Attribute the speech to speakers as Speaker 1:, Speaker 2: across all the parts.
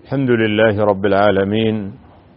Speaker 1: الحمد لله رب العالمين،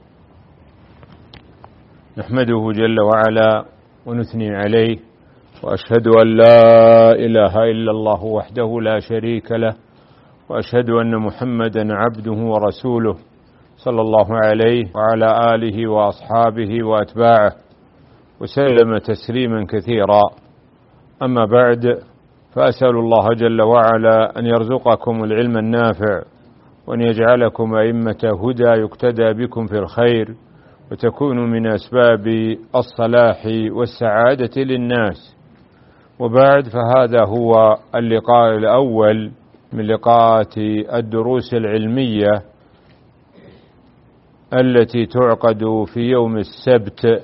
Speaker 1: نحمده جل وعلا ونثني عليه، وأشهد أن لا إله إلا الله وحده لا شريك له، وأشهد أن محمدا عبده ورسوله صلى الله عليه وعلى آله وأصحابه وأتباعه وسلم تسليما كثيرا. أما بعد، فأسأل الله جل وعلا أن يرزقكم العلم النافع، وأن يجعلكم أئمة هدى يقتدى بكم في الخير، وتكونوا من أسباب الصلاح والسعادة للناس. وبعد، فهذا هو اللقاء الأول من لقاءات الدروس العلمية التي تعقد في يوم السبت،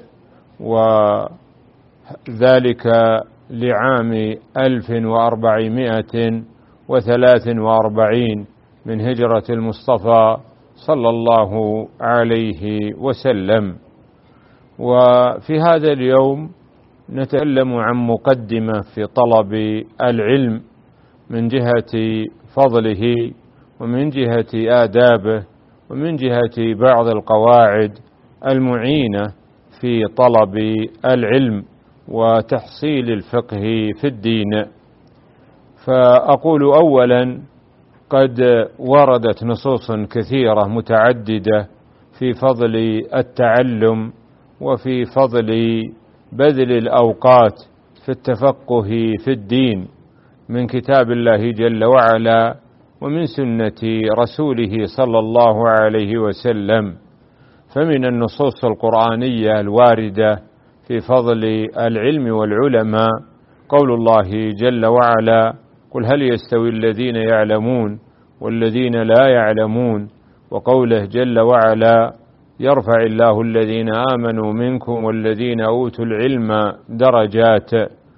Speaker 1: وذلك لعام 1443 من هجرة المصطفى صلى الله عليه وسلم. وفي هذا اليوم نتكلم عن مقدمة في طلب العلم من جهة فضله، ومن جهة آدابه، ومن جهة بعض القواعد المعينة في طلب العلم وتحصيل الفقه في الدين. فأقول أولا، قد وردت نصوص كثيرة متعددة في فضل التعلم وفي فضل بذل الأوقات في التفقه في الدين من كتاب الله جل وعلا ومن سنة رسوله صلى الله عليه وسلم. فمن النصوص القرآنية الواردة في فضل العلم والعلماء قول الله جل وعلا: قل هل يستوي الذين يعلمون والذين لا يعلمون، وقوله جل وعلا: يرفع الله الذين آمنوا منكم والذين أوتوا العلم درجات.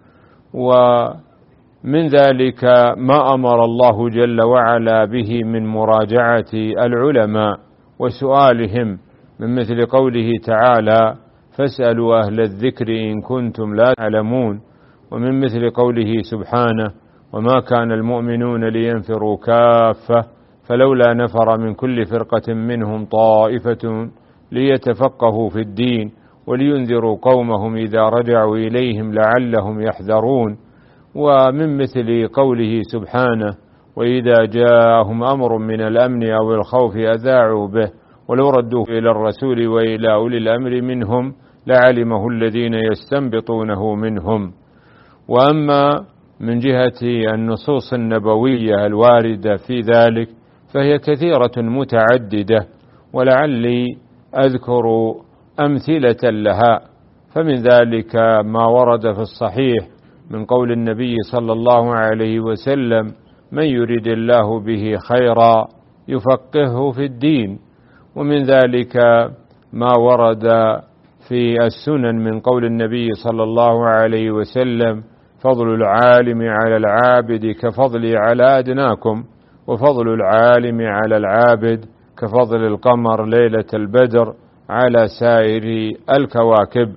Speaker 1: ومن ذلك ما أمر الله جل وعلا به من مراجعة العلماء وسؤالهم، من مثل قوله تعالى: فاسألوا أهل الذكر إن كنتم لا تعلمون، ومن مثل قوله سبحانه: وما كان المؤمنون لينفروا كافة فلولا نفر من كل فرقة منهم طائفة ليتفقهوا في الدين ولينذروا قومهم إذا رجعوا إليهم لعلهم يحذرون. ومن مثل قوله سبحانه: وإذا جاءهم أمر من الأمن أو الخوف أذاعوا به ولو ردوه إلى الرسول وإلى أولي الأمر منهم لعلمه الذين يستنبطونه منهم. وأما من جهة النصوص النبوية الواردة في ذلك فهي كثيرة متعددة، ولعلي أذكر أمثلة لها. فمن ذلك ما ورد في الصحيح من قول النبي صلى الله عليه وسلم: من يريد الله به خيرا يفقهه في الدين. ومن ذلك ما ورد في السنن من قول النبي صلى الله عليه وسلم: فضل العالم على العابد كفضلي على أدناكم، وفضل العالم على العابد كفضل القمر ليلة البدر على سائر الكواكب.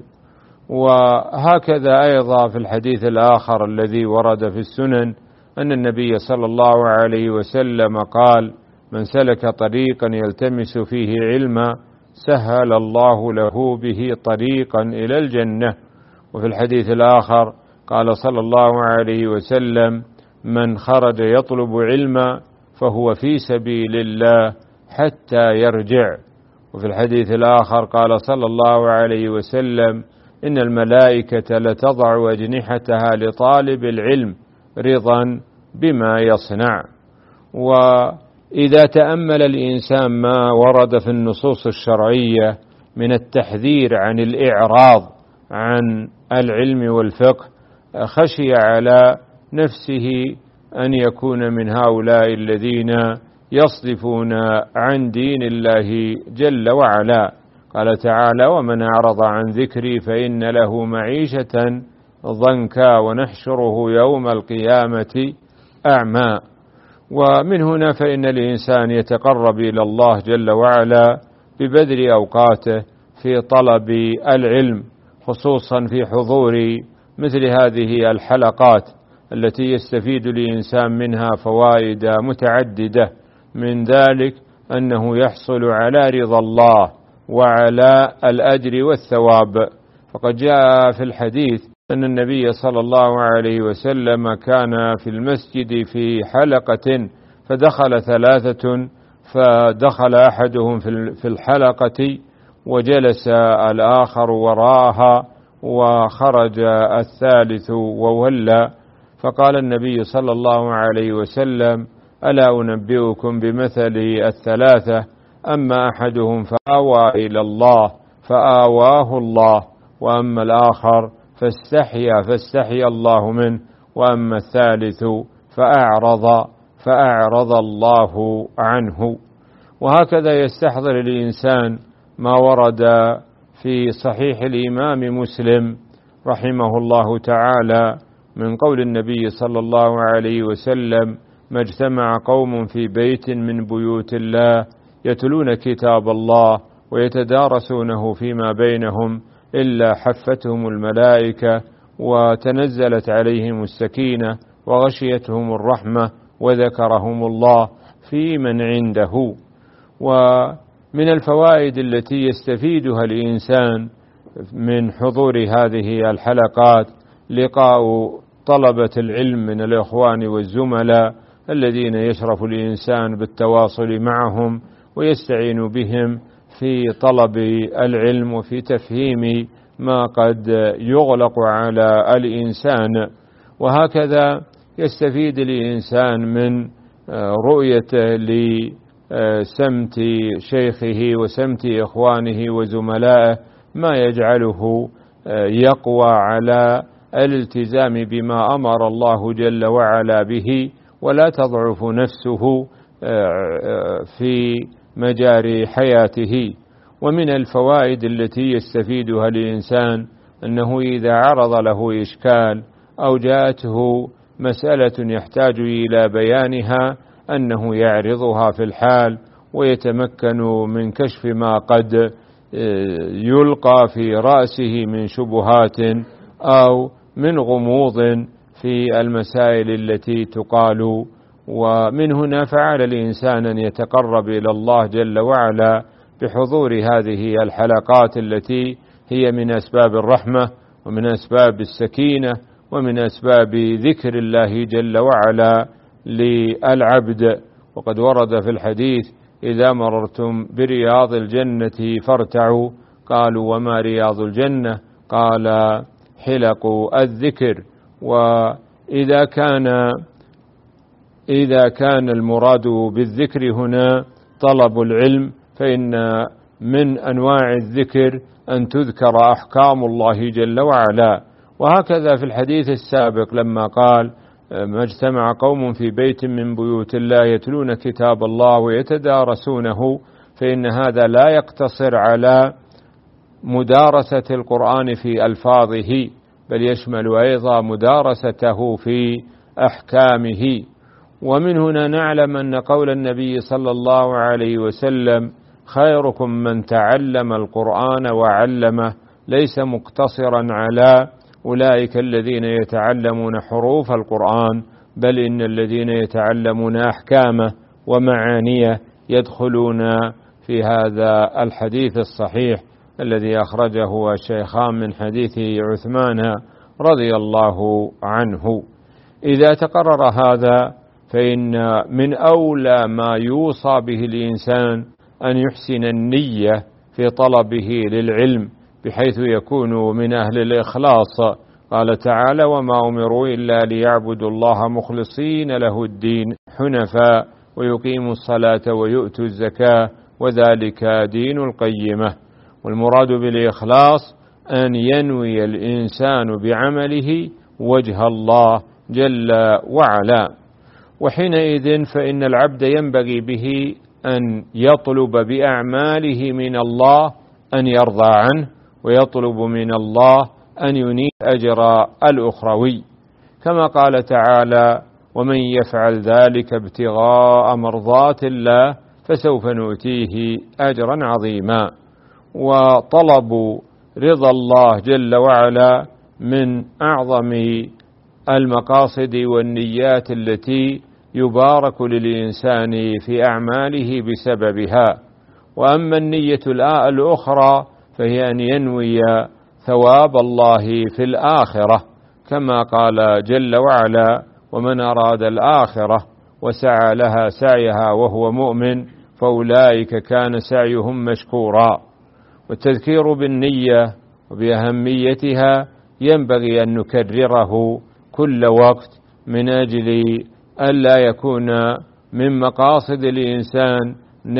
Speaker 1: وهكذا أيضا في الحديث الآخر الذي ورد في السنن أن النبي صلى الله عليه وسلم قال: من سلك طريقا يلتمس فيه علما سهل الله له به طريقا إلى الجنة. وفي الحديث الآخر قال صلى الله عليه وسلم: من خرج يطلب علما فهو في سبيل الله حتى يرجع. وفي الحديث الآخر قال صلى الله عليه وسلم: إن الملائكة لتضع أجنحتها لطالب العلم رضا بما يصنع. وإذا تأمل الإنسان ما ورد في النصوص الشرعية من التحذير عن الإعراض عن العلم والفقه، خشي على نفسه أن يكون من هؤلاء الذين يصدفون عن دين الله جل وعلا. قال تعالى: ومن أعرض عن ذكري فإن له معيشة ضنكا ونحشره يوم القيامة أعمى. ومن هنا فإن الإنسان يتقرب إلى الله جل وعلا ببذل أوقاته في طلب العلم، خصوصا في حضور مثل هذه الحلقات التي يستفيد الإنسان منها فوائد متعددة. من ذلك أنه يحصل على رضا الله وعلى الأجر والثواب. فقد جاء في الحديث أن النبي صلى الله عليه وسلم كان في المسجد في حلقة فدخل ثلاثة، فدخل أحدهم في الحلقة وجلس الآخر وراءها، وخرج الثالث وولى، فقال النبي صلى الله عليه وسلم: ألا أنبئكم بمثل الثلاثة؟ أما أحدهم فآوى إلى الله فآواه الله، وأما الآخر فاستحيا الله منه، وأما الثالث فأعرض الله عنه. وهكذا يستحضر الإنسان ما ورد في صحيح الإمام مسلم رحمه الله تعالى من قول النبي صلى الله عليه وسلم: ما اجتمع قوم في بيت من بيوت الله يتلون كتاب الله ويتدارسونه فيما بينهم إلا حفتهم الملائكة وتنزلت عليهم السكينة وغشيتهم الرحمة وذكرهم الله في من عنده. ومن الفوائد التي يستفيدها الإنسان من حضور هذه الحلقات لقاء طلبة العلم من الإخوان والزملاء الذين يشرف الإنسان بالتواصل معهم ويستعين بهم في طلب العلم وفي تفهيم ما قد يغلق على الإنسان. وهكذا يستفيد الإنسان من رؤيته لسمت شيخه وسمت إخوانه وزملائه ما يجعله يقوى على الالتزام بما أمر الله جل وعلا به، ولا تضعف نفسه في مجاري حياته. ومن الفوائد التي يستفيدها الإنسان أنه إذا عرض له إشكال أو جاءته مسألة يحتاج إلى بيانها أنه يعرضها في الحال ويتمكن من كشف ما قد يلقى في رأسه من شبهات أو من غموض في المسائل التي تقال. ومن هنا فعل الإنسان أن يتقرب إلى الله جل وعلا بحضور هذه الحلقات التي هي من أسباب الرحمة ومن أسباب السكينة ومن أسباب ذكر الله جل وعلا للعبد. وقد ورد في الحديث: إذا مررتم برياض الجنة فارتعوا. قالوا: وما رياض الجنة؟ قال: حلق الذكر. وإذا كان المراد بالذكر هنا طلب العلم، فإن من أنواع الذكر أن تذكر أحكام الله جل وعلا. وهكذا في الحديث السابق لما قال: ما اجتمع قوم في بيت من بيوت الله يتلون كتاب الله ويتدارسونه، فإن هذا لا يقتصر على مدارسة القرآن في ألفاظه، بل يشمل أيضا مدارسته في أحكامه. ومن هنا نعلم أن قول النبي صلى الله عليه وسلم: خيركم من تعلم القرآن وعلمه، ليس مقتصرا على أولئك الذين يتعلمون حروف القرآن، بل إن الذين يتعلمون أحكامه ومعانيه يدخلون في هذا الحديث الصحيح الذي أخرجه الشيخان من حديث عثمان رضي الله عنه. إذا تقرر هذا فإن من أولى ما يوصى به الإنسان أن يحسن النية في طلبه للعلم بحيث يكون من أهل الإخلاص. قال تعالى: وما أمروا إلا ليعبدوا الله مخلصين له الدين حنفاء ويقيموا الصلاة ويؤتوا الزكاة وذلك دين القيمة. والمراد بالإخلاص أن ينوي الإنسان بعمله وجه الله جل وعلا. وحينئذ فإن العبد ينبغي به أن يطلب بأعماله من الله أن يرضى عنه، ويطلب من الله أن ينيل أجر الأخروي، كما قال تعالى: ومن يفعل ذلك ابتغاء مرضات الله فسوف نؤتيه أجرا عظيما. وطلب رضا الله جل وعلا من أعظم المقاصد والنيات التي يبارك للإنسان في أعماله بسببها. وأما النية الأخرى فهي أن ينوي ثواب الله في الآخرة، كما قال جل وعلا: ومن أراد الآخرة وسعى لها سعيها وهو مؤمن فأولئك كان سعيهم مشكورا. والتذكير بالنية وبأهميتها ينبغي أن نكرره كل وقت من أجل ألا يكون من مقاصد الإنسان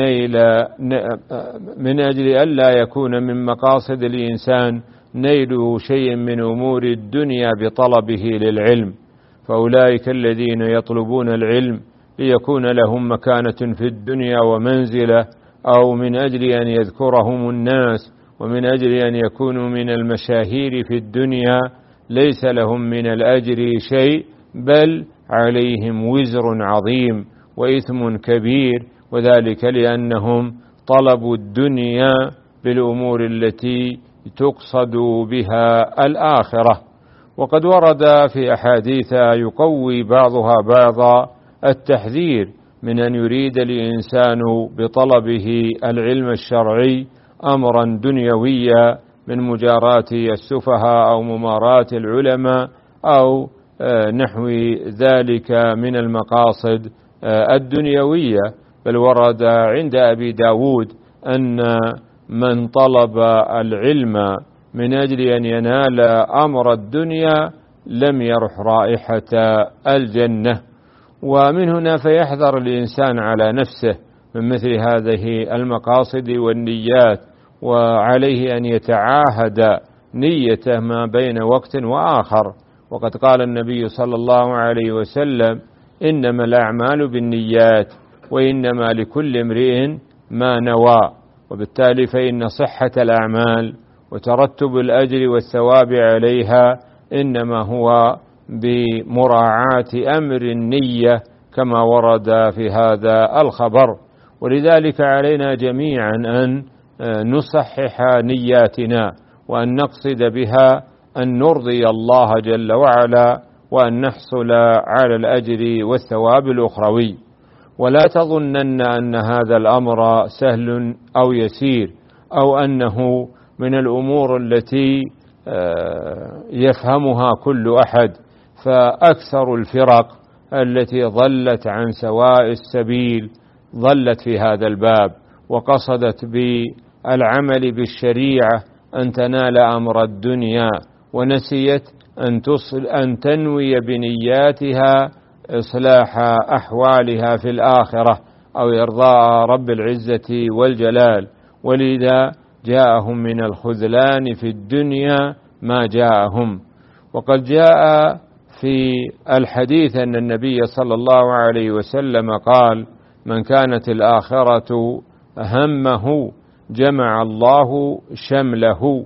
Speaker 1: نيل شيء من أمور الدنيا بطلبه للعلم. فأولئك الذين يطلبون العلم ليكون لهم مكانة في الدنيا ومنزلة، أو من أجل أن يذكرهم الناس، ومن أجل أن يكونوا من المشاهير في الدنيا، ليس لهم من الأجر شيء، بل عليهم وزر عظيم وإثم كبير، وذلك لأنهم طلبوا الدنيا بالأمور التي تقصد بها الآخرة. وقد ورد في أحاديث يقوي بعضها بعضا التحذير من أن يريد الإنسان بطلبه العلم الشرعي أمرا دنيويا من مجاراة السفهاء أو مماراة العلماء أو نحو ذلك من المقاصد الدنيوية. بل ورد عند أبي داود أن من طلب العلم من أجل أن ينال أمر الدنيا لم يرح رائحة الجنة. ومن هنا فيحذر الإنسان على نفسه من مثل هذه المقاصد والنيات، وعليه أن يتعاهد نيته ما بين وقت وآخر. وقد قال النبي صلى الله عليه وسلم: إنما الأعمال بالنيات وإنما لكل امرئ ما نوى. وبالتالي فإن صحة الأعمال وترتب الأجر والثواب عليها إنما هو بمراعاة أمر النية كما ورد في هذا الخبر. ولذلك علينا جميعا أن نصحح نياتنا، وأن نقصد بها أن نرضي الله جل وعلا، وأن نحصل على الأجر والثواب الأخروي. ولا تظنن أن هذا الأمر سهل أو يسير، أو أنه من الأمور التي يفهمها كل أحد. فأكثر الفرق التي ضلت عن سواء السبيل ضلت في هذا الباب، وقصدت بالعمل بالشريعة أن تنال أمر الدنيا، ونسيت أن تنوي بنياتها إصلاح أحوالها في الآخرة أو إرضاء رب العزة والجلال. ولذا جاءهم من الخذلان في الدنيا ما جاءهم. وقد جاء في الحديث أن النبي صلى الله عليه وسلم قال: من كانت الآخرة همه جمع الله شمله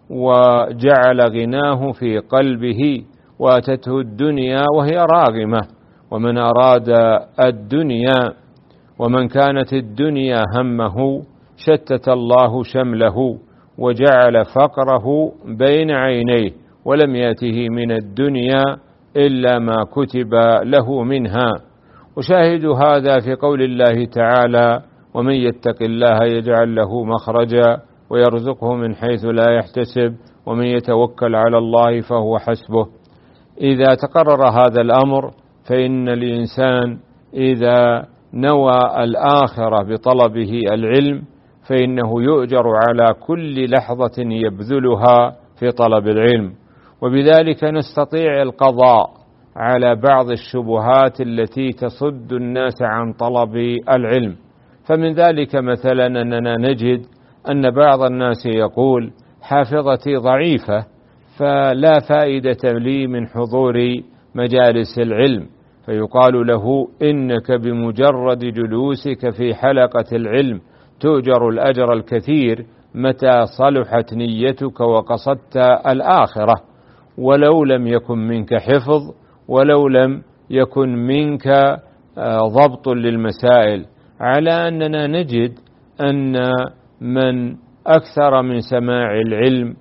Speaker 1: وجعل غناه في قلبه وأتته الدنيا وهي راغمة. ومن أراد الدنيا ومن كانت الدنيا همه شتت الله شمله وجعل فقره بين عينيه ولم يأته من الدنيا إلا ما كتب له منها. وشاهد هذا في قول الله تعالى: ومن يتق الله يجعل له مخرجا ويرزقه من حيث لا يحتسب ومن يتوكل على الله فهو حسبه. إذا تقرر هذا الأمر فإن الإنسان إذا نوى الآخرة بطلبه العلم فإنه يؤجر على كل لحظة يبذلها في طلب العلم. وبذلك نستطيع القضاء على بعض الشبهات التي تصد الناس عن طلب العلم. فمن ذلك مثلا أننا نجد أن بعض الناس يقول: حافظتي ضعيفة فلا فائدة لي من حضور مجالس العلم، فيقال له: إنك بمجرد جلوسك في حلقة العلم تؤجر الأجر الكثير متى صلحت نيتك وقصدت الآخرة، ولو لم يكن منك حفظ، ولو لم يكن منك ضبط للمسائل. على أننا نجد أن من أكثر من سماع العلم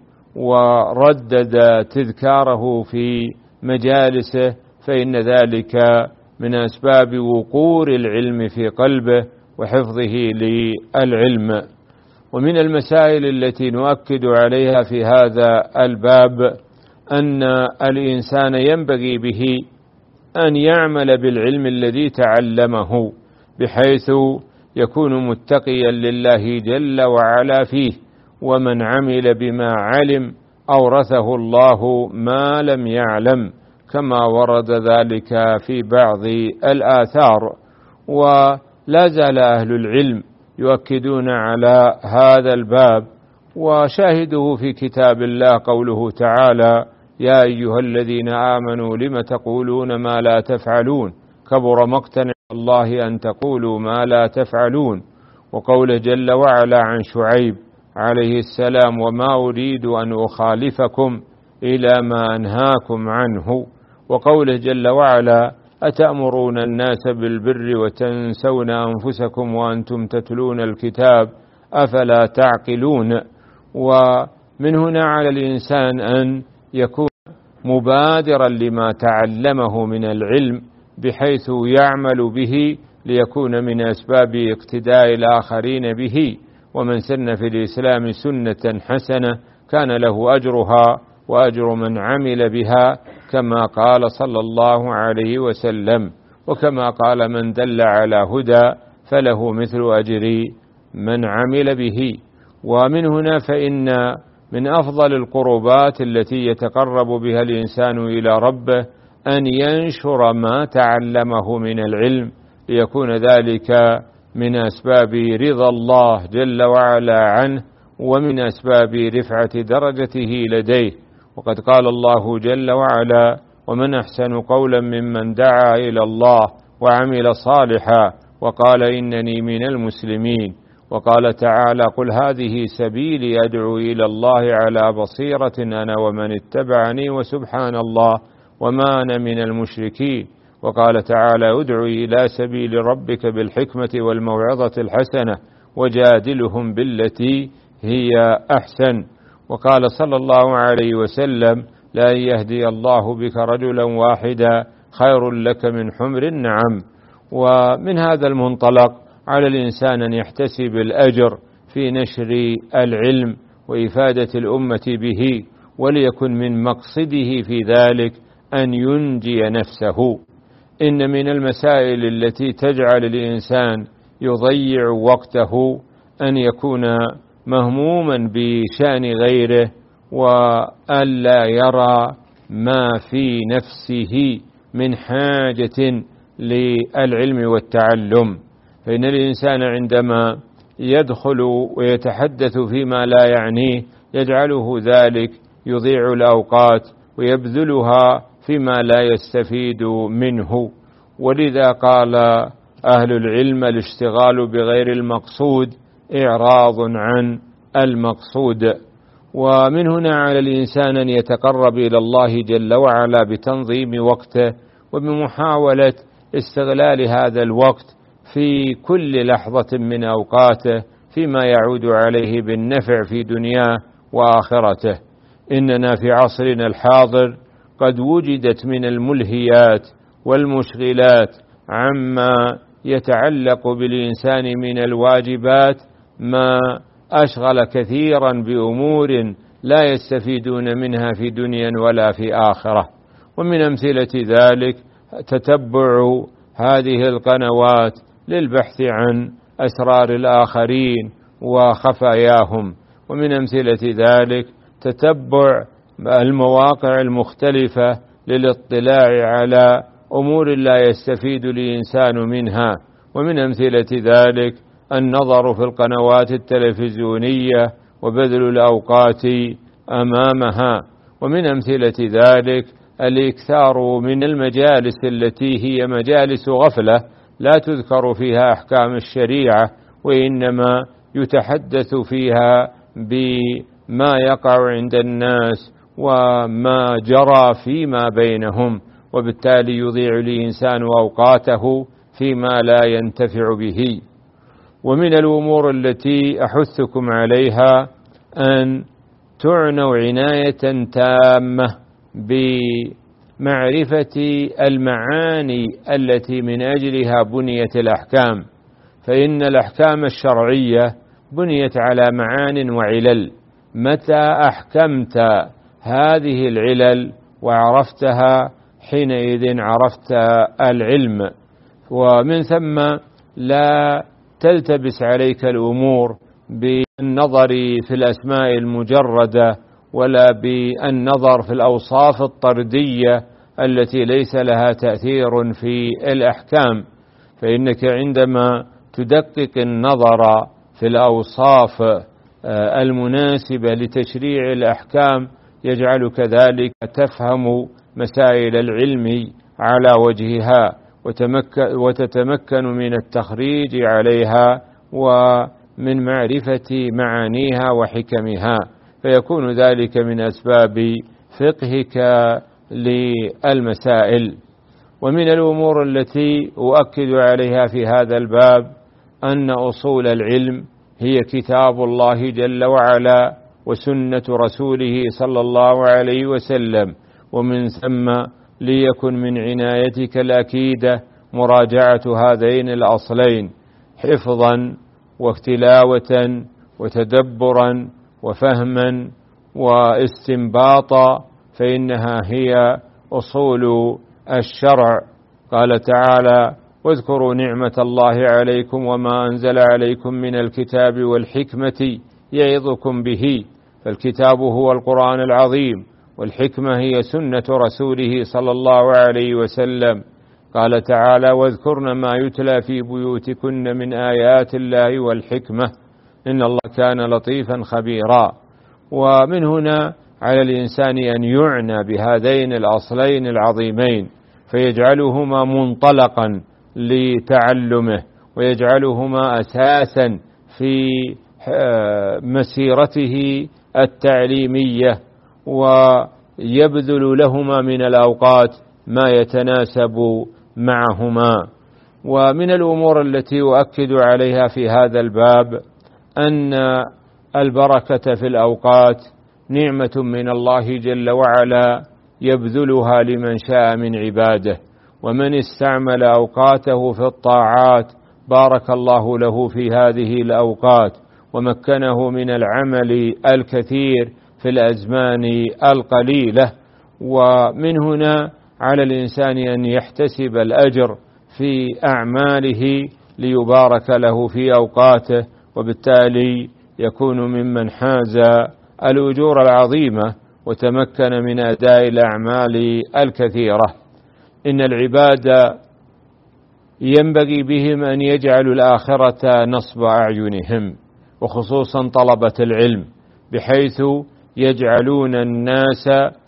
Speaker 1: وردد تذكاره في مجالسه فإن ذلك من أسباب وقور العلم في قلبه وحفظه للعلم. ومن المسائل التي نؤكد عليها في هذا الباب أن الإنسان ينبغي به أن يعمل بالعلم الذي تعلمه بحيث يكون متقيا لله جل وعلا فيه، ومن عمل بما علم أورثه الله ما لم يعلم، كما ورد ذلك في بعض الآثار. ولا زال أهل العلم يؤكدون على هذا الباب، وشاهده في كتاب الله قوله تعالى: يا أيها الذين آمنوا لم تقولون ما لا تفعلون كبر مقتا عند الله أن تقولوا ما لا تفعلون. وقوله جل وعلا عن شعيب عليه السلام: وما أريد أن أخالفكم إلى ما أنهاكم عنه. وقوله جل وعلا: أتأمرون الناس بالبر وتنسون أنفسكم وأنتم تتلون الكتاب أفلا تعقلون. ومن هنا على الإنسان أن يكون مبادرا لما تعلمه من العلم بحيث يعمل به ليكون من أسباب اقتداء الآخرين به. ومن سن في الإسلام سنة حسنة كان له أجرها وأجر من عمل بها، كما قال صلى الله عليه وسلم، وكما قال: من دل على هدى فله مثل أجر من عمل به. ومن هنا فإن من أفضل القربات التي يتقرب بها الإنسان إلى ربه أن ينشر ما تعلمه من العلم، ليكون ذلك من أسباب رضا الله جل وعلا عنه، ومن أسباب رفعة درجته لديه. وقد قال الله جل وعلا: ومن أحسن قولا ممن دعا إلى الله وعمل صالحا وقال إنني من المسلمين. وقال تعالى: قل هذه سبيلي أدعو إلى الله على بصيرة أنا ومن اتبعني وسبحان الله وما أنا من المشركين. وقال تعالى: ادع إلى سبيل ربك بالحكمة والموعظة الحسنة وجادلهم بالتي هي أحسن. وقال صلى الله عليه وسلم: لأن يهدي الله بك رجلا واحدا خير لك من حمر النعم. ومن هذا المنطلق على الإنسان أن يحتسب الأجر في نشر العلم وإفادة الأمة به، وليكن من مقصده في ذلك أن ينجي نفسه. إن من المسائل التي تجعل الإنسان يضيع وقته أن يكون مهموما بشأن غيره وألا يرى ما في نفسه من حاجة للعلم والتعلم. فإن الإنسان عندما يدخل ويتحدث فيما لا يعنيه يجعله ذلك يضيع الأوقات ويبذلها فيما لا يستفيد منه. ولذا قال أهل العلم: الاشتغال بغير المقصود إعراض عن المقصود. ومن هنا على الإنسان أن يتقرب إلى الله جل وعلا بتنظيم وقته وبمحاولة استغلال هذا الوقت في كل لحظة من أوقاته فيما يعود عليه بالنفع في دنياه وآخرته. إننا في عصرنا الحاضر قد وجدت من الملهيات والمشغلات عما يتعلق بالإنسان من الواجبات ما أشغل كثيرا بأمور لا يستفيدون منها في دنيا ولا في آخرة. ومن أمثلة ذلك تتبع هذه القنوات للبحث عن أسرار الآخرين وخفاياهم. ومن أمثلة ذلك تتبع المواقع المختلفة للاطلاع على أمور لا يستفيد الإنسان منها. ومن أمثلة ذلك النظر في القنوات التلفزيونية وبذل الأوقات أمامها. ومن أمثلة ذلك الإكثار من المجالس التي هي مجالس غفلة لا تذكر فيها أحكام الشريعة، وإنما يتحدث فيها بما يقع عند الناس وما جرى فيما بينهم، وبالتالي يضيع الإنسان أوقاته فيما لا ينتفع به. ومن الأمور التي أحثكم عليها أن تعنوا عناية تامة معرفة المعاني التي من أجلها بنيت الأحكام، فإن الأحكام الشرعية بنيت على معان وعلل. متى أحكمت هذه العلل وعرفتها حينئذ عرفت العلم، ومن ثم لا تلتبس عليك الأمور بالنظر في الأسماء المجردة ولا بالنظر في الأوصاف الطردية التي ليس لها تأثير في الأحكام، فإنك عندما تدقق النظر في الأوصاف المناسبة لتشريع الأحكام يجعلك ذلك تفهم مسائل العلم على وجهها وتتمكن من التخريج عليها ومن معرفة معانيها وحكمها، فيكون ذلك من أسباب فقهك للمسائل. ومن الأمور التي أؤكد عليها في هذا الباب أن أصول العلم هي كتاب الله جل وعلا وسنة رسوله صلى الله عليه وسلم، ومن ثم ليكن من عنايتك الأكيدة مراجعة هذين الأصلين حفظا واختلاوة وتدبرا وفهما واستنباطا، فإنها هي أصول الشرع. قال تعالى: واذكروا نعمة الله عليكم وما أنزل عليكم من الكتاب والحكمة يعظكم به، فالكتاب هو القرآن العظيم، والحكمة هي سنة رسوله صلى الله عليه وسلم. قال تعالى: واذكرن ما يتلى في بيوتكن من آيات الله والحكمة إن الله كان لطيفا خبيرا. ومن هنا على الإنسان أن يعنى بهذين الأصلين العظيمين فيجعلهما منطلقا لتعلمه ويجعلهما أساسا في مسيرته التعليمية، ويبذل لهما من الأوقات ما يتناسب معهما. ومن الأمور التي أؤكد عليها في هذا الباب أن البركة في الأوقات نعمة من الله جل وعلا يبذلها لمن شاء من عباده، ومن استعمل أوقاته في الطاعات بارك الله له في هذه الأوقات ومكنه من العمل الكثير في الأزمان القليلة. ومن هنا على الإنسان أن يحتسب الأجر في أعماله ليبارك له في أوقاته، وبالتالي يكون ممن حاز الأجور العظيمة وتمكن من أداء الأعمال الكثيرة. إن العباد ينبغي بهم أن يجعلوا الآخرة نصب أعينهم، وخصوصا طلبة العلم، بحيث يجعلون الناس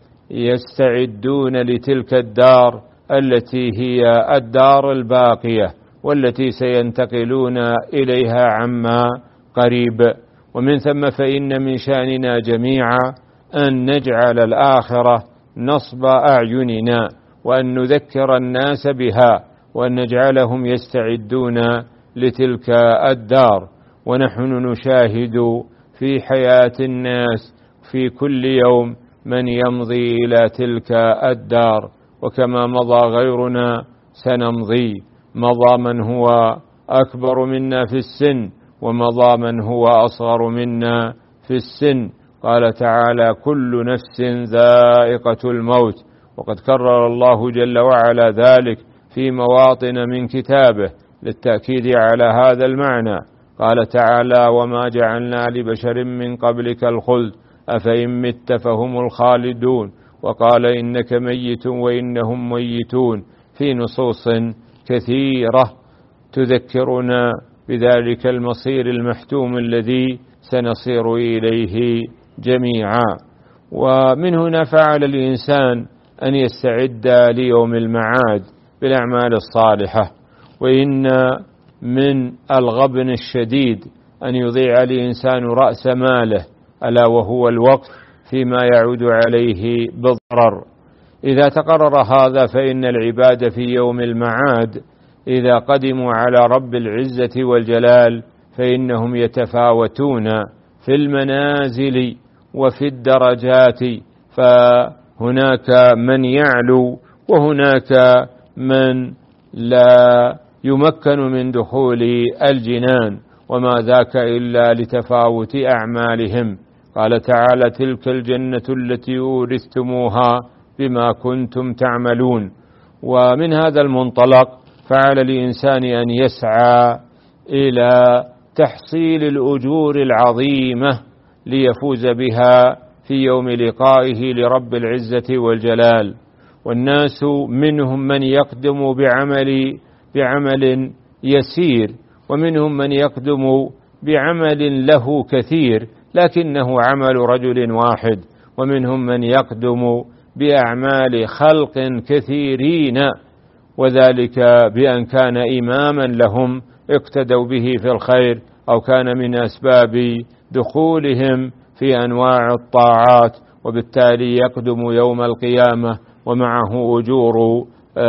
Speaker 1: يستعدون لتلك الدار التي هي الدار الباقية والتي سينتقلون إليها عما قريب. ومن ثم فإن من شأننا جميعا أن نجعل الآخرة نصب أعيننا، وأن نذكر الناس بها، وأن نجعلهم يستعدون لتلك الدار. ونحن نشاهد في حياة الناس في كل يوم من يمضي إلى تلك الدار، وكما مضى غيرنا سنمضي. مضى من هو أكبر منا في السن، ومضى من هو أصغر منا في السن. قال تعالى: كل نفس ذائقة الموت، وقد كرر الله جل وعلا ذلك في مواطن من كتابه للتأكيد على هذا المعنى. قال تعالى: وما جعلنا لبشر من قبلك الخلد أفإن مت فهم الخالدون، وقال: إنك ميت وإنهم ميتون، في نصوص كثيرة تذكرنا بذلك المصير المحتوم الذي سنصير إليه جميعا. ومن هنا فعل الإنسان أن يستعد ليوم المعاد بالأعمال الصالحة. وإن من الغبن الشديد أن يضيع الإنسان رأس ماله ألا وهو الوقت فيما يعود عليه بالضرر. إذا تقرر هذا فإن العباد في يوم المعاد إذا قدموا على رب العزة والجلال فإنهم يتفاوتون في المنازل وفي الدرجات، هناك من يعلو وهناك من لا يمكن من دخول الجنان، وما ذاك إلا لتفاوت أعمالهم. قال تعالى: تلك الجنة التي أورثتموها بما كنتم تعملون. ومن هذا المنطلق فعلى الإنسان أن يسعى إلى تحصيل الأجور العظيمة ليفوز بها في يوم لقائه لرب العزة والجلال. والناس منهم من يقدم بعمل يسير، ومنهم من يقدم بعمل له كثير لكنه عمل رجل واحد، ومنهم من يقدم بأعمال خلق كثيرين، وذلك بأن كان إماما لهم اقتدوا به في الخير، أو كان من أسباب دخولهم في أنواع الطاعات، وبالتالي يقدم يوم القيامة ومعه أجور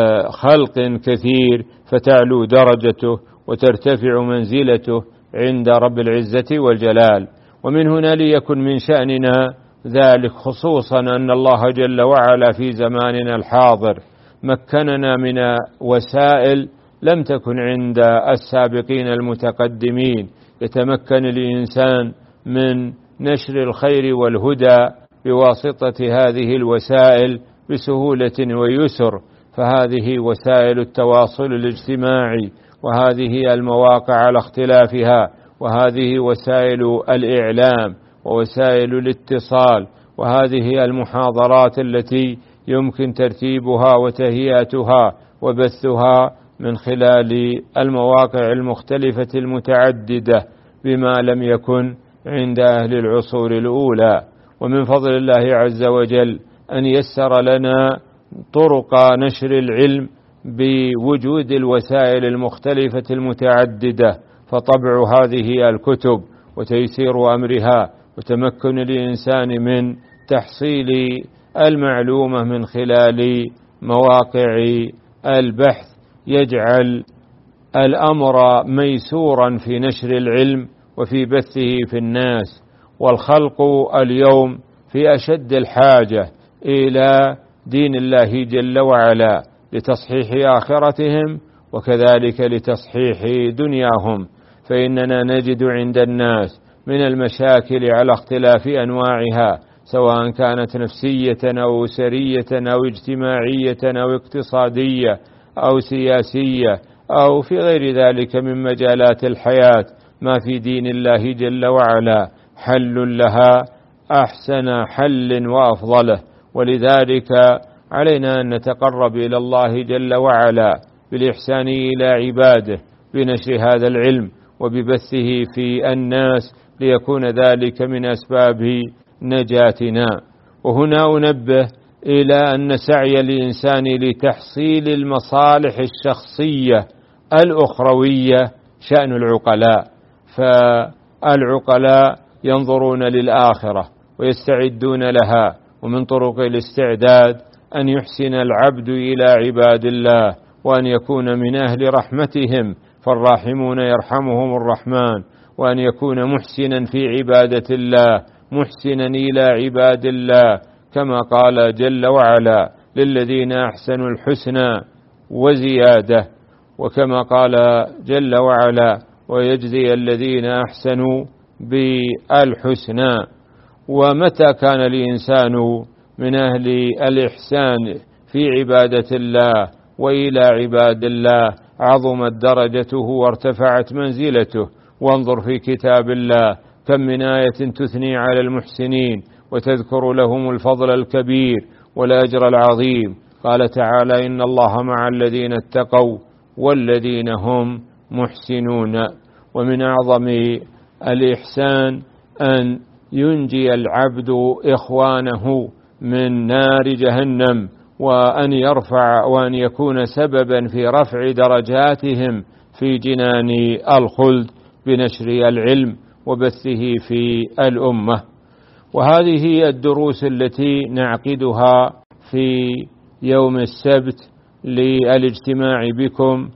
Speaker 1: خلق كثير، فتعلو درجته وترتفع منزلته عند رب العزة والجلال. ومن هنا ليكن من شأننا ذلك، خصوصا أن الله جل وعلا في زماننا الحاضر مكننا من وسائل لم تكن عند السابقين المتقدمين. يتمكن الإنسان من نشر الخير والهدى بواسطة هذه الوسائل بسهولة ويسر، فهذه وسائل التواصل الاجتماعي، وهذه المواقع على اختلافها، وهذه وسائل الإعلام ووسائل الاتصال، وهذه المحاضرات التي يمكن ترتيبها وتهيئتها وبثها من خلال المواقع المختلفة المتعددة بما لم يكن عند أهل العصور الأولى. ومن فضل الله عز وجل أن يسر لنا طرق نشر العلم بوجود الوسائل المختلفة المتعددة، فطبع هذه الكتب وتيسير أمرها وتمكن الإنسان من تحصيل المعلومة من خلال مواقع البحث يجعل الأمر ميسورا في نشر العلم وفي بثه في الناس. والخلق اليوم في أشد الحاجة إلى دين الله جل وعلا لتصحيح آخرتهم وكذلك لتصحيح دنياهم، فإننا نجد عند الناس من المشاكل على اختلاف أنواعها، سواء كانت نفسية أو أسرية أو اجتماعية أو اقتصادية أو سياسية أو في غير ذلك من مجالات الحياة، ما في دين الله جل وعلا حل لها أحسن حل وأفضله. ولذلك علينا أن نتقرب إلى الله جل وعلا بالإحسان إلى عباده بنشر هذا العلم وببثه في الناس ليكون ذلك من أسباب نجاتنا. وهنا أنبه إلى أن سعي الإنسان لتحصيل المصالح الشخصية الأخروية شأن العقلاء، فالعقلاء ينظرون للآخرة ويستعدون لها، ومن طرق الاستعداد أن يحسن العبد إلى عباد الله وأن يكون من أهل رحمتهم، فالراحمون يرحمهم الرحمن، وأن يكون محسنا في عبادة الله محسنا إلى عباد الله، كما قال جل وعلا: للذين أحسنوا الحسنى وزيادة، وكما قال جل وعلا: ويجزي الذين أحسنوا بالحسنى. ومتى كان الإنسان من أهل الإحسان في عبادة الله وإلى عباد الله عظمت درجته وارتفعت منزلته. وانظر في كتاب الله كم من آية تثني على المحسنين وتذكر لهم الفضل الكبير والأجر العظيم. قال تعالى: إن الله مع الذين اتقوا والذين هم محسنون. ومن أعظم الإحسان أن ينجي العبد إخوانه من نار جهنم، وأن يكون سببا في رفع درجاتهم في جنان الخلد بنشر العلم وبثه في الأمة. وهذه هي الدروس التي نعقدها في يوم السبت للاجتماع بكم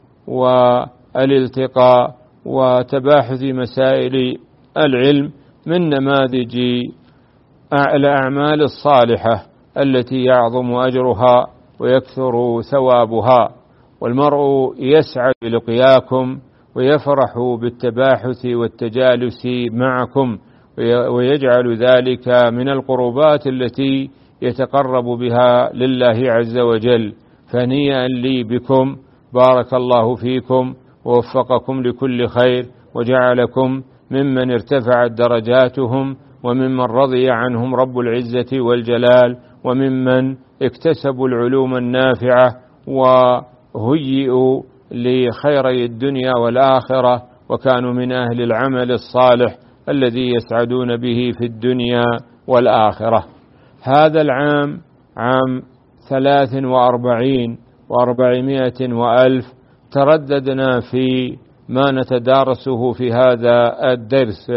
Speaker 1: والالتقاء وتباحث مسائل العلم من نماذج الأعمال الصالحة التي يعظم أجرها ويكثر ثوابها، والمرء يسعد بلقياكم ويفرح بالتباحث والتجالس معكم، ويجعل ذلك من القربات التي يتقرب بها لله عز وجل. فهنيئا لي بكم، بارك الله فيكم ووفقكم لكل خير، وجعلكم ممن ارتفعت درجاتهم، وممن رضي عنهم رب العزة والجلال، وممن اكتسبوا العلوم النافعة وهيئوا لخيري الدنيا والآخرة، وكانوا من أهل العمل الصالح الذي يسعدون به في الدنيا والآخرة. هذا العام عام 43 و400 وألف ترددنا في ما نتدارسه في هذا الدرس،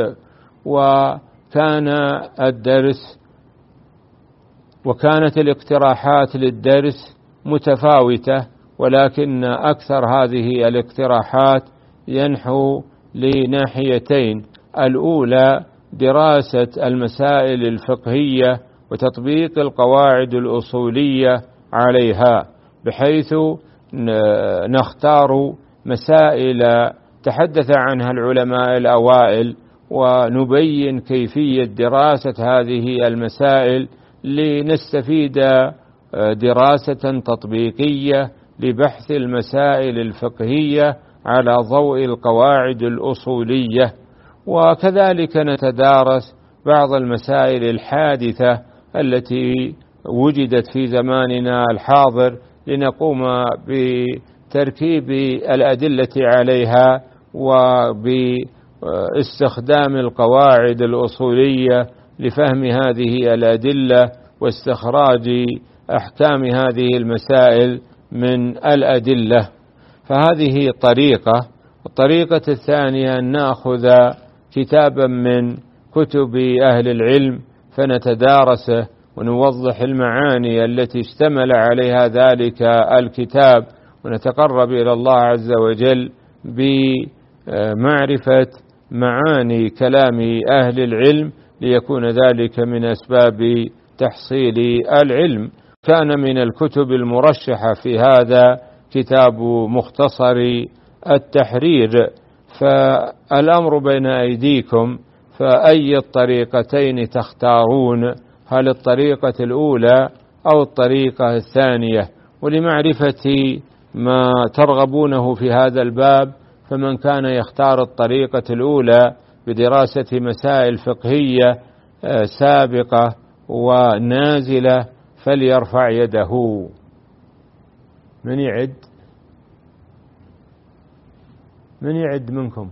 Speaker 1: وكانت الاقتراحات للدرس متفاوتة، ولكن أكثر هذه الاقتراحات ينحو لناحيتين: الأولى دراسة المسائل الفقهية وتطبيق القواعد الأصولية عليها، بحيث نختار مسائل تحدث عنها العلماء الأوائل، ونبين كيفية دراسة هذه المسائل لنستفيد دراسة تطبيقية لبحث المسائل الفقهية على ضوء القواعد الأصولية. وكذلك نتدارس بعض المسائل الحادثة التي وجدت في زماننا الحاضر، لنقوم بتركيب الأدلة عليها وباستخدام القواعد الأصولية لفهم هذه الأدلة واستخراج أحكام هذه المسائل من الأدلة. فهذه طريقة. الطريقة الثانية أن نأخذ كتابا من كتب أهل العلم فنتدارسه ونوضح المعاني التي اشتمل عليها ذلك الكتاب، ونتقرب إلى الله عز وجل بمعرفة معاني كلام أهل العلم، ليكون ذلك من أسباب تحصيل العلم. كان من الكتب المرشحة في هذا كتاب مختصر التحرير، فالأمر بين أيديكم، فأي الطريقتين تختارون؟ هل الطريقة الأولى أو الطريقة الثانية؟ ولمعرفة ما ترغبونه في هذا الباب، فمن كان يختار الطريقة الأولى بدراسة مسائل فقهية سابقة ونازلة فليرفع يده. من يعد؟ من يعد منكم؟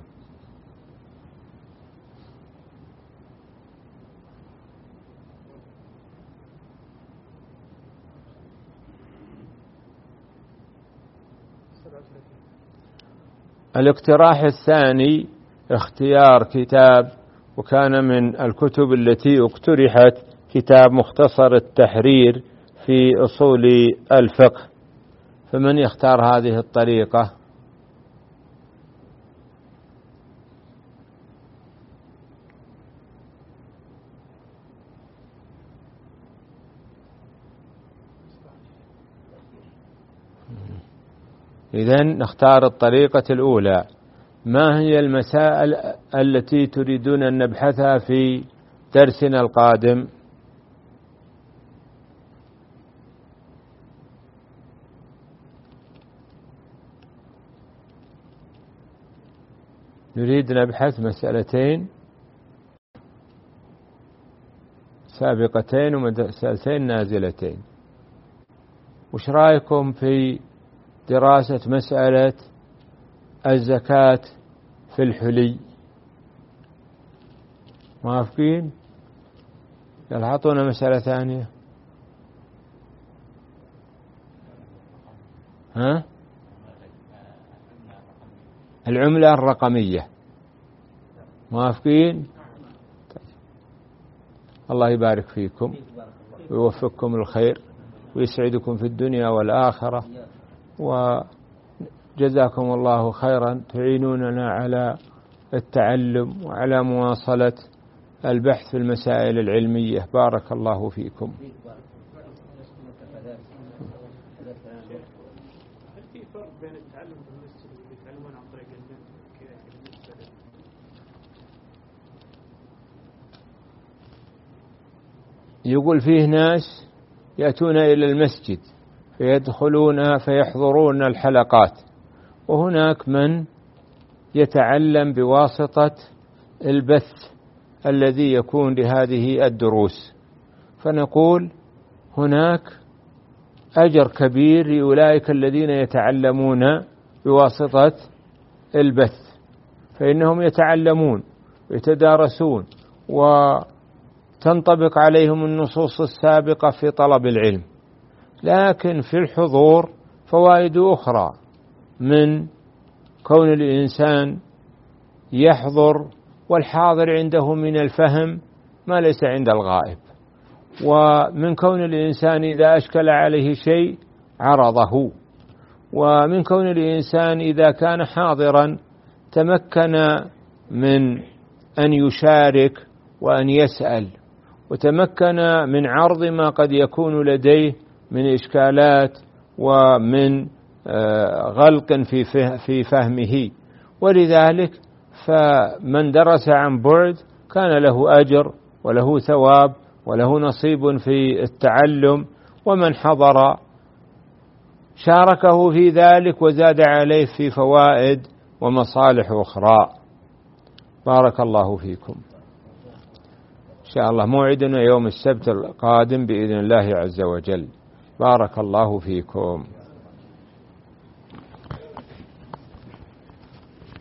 Speaker 1: الاقتراح الثاني اختيار كتاب، وكان من الكتب التي اقترحت كتاب مختصر التحرير في أصول الفقه. فمن يختار هذه الطريقة؟ إذن نختار الطريقة الأولى. ما هي المسائل التي تريدون أن نبحثها في درسنا القادم؟ نريد نبحث مسألتين سابقتين ومسألتين نازلتين. وش رأيكم في دراسة مسألة الزكاة في الحلي؟ موافقين؟ يلا أعطونا مسألة ثانية. ها؟ العملة الرقمية. موافقين؟ الله يبارك فيكم ويوفقكم الخير ويسعدكم في الدنيا والآخرة، وجزاكم الله خيرا، تعينوننا على التعلم وعلى مواصلة البحث في المسائل العلمية. بارك الله فيكم. يقول فيه ناس يأتون إلى المسجد فيدخلون فيحضرون الحلقات، وهناك من يتعلم بواسطة البث الذي يكون لهذه الدروس. فنقول هناك أجر كبير لأولئك الذين يتعلمون بواسطة البث، فإنهم يتعلمون ويتدارسون وتنطبق عليهم النصوص السابقة في طلب العلم. لكن في الحضور فوائد أخرى، من كون الإنسان يحضر والحاضر عنده من الفهم ما ليس عند الغائب، ومن كون الإنسان إذا أشكل عليه شيء عرضه، ومن كون الإنسان إذا كان حاضرا تمكن من أن يشارك وأن يسأل، وتمكن من عرض ما قد يكون لديه من إشكالات ومن غلق في فهمه. ولذلك فمن درس عن بعد كان له أجر وله ثواب وله نصيب في التعلم، ومن حضر شاركه في ذلك وزاد عليه في فوائد ومصالح أخرى. بارك الله فيكم. إن شاء الله موعدنا يوم السبت القادم بإذن الله عز وجل. بارك الله فيكم.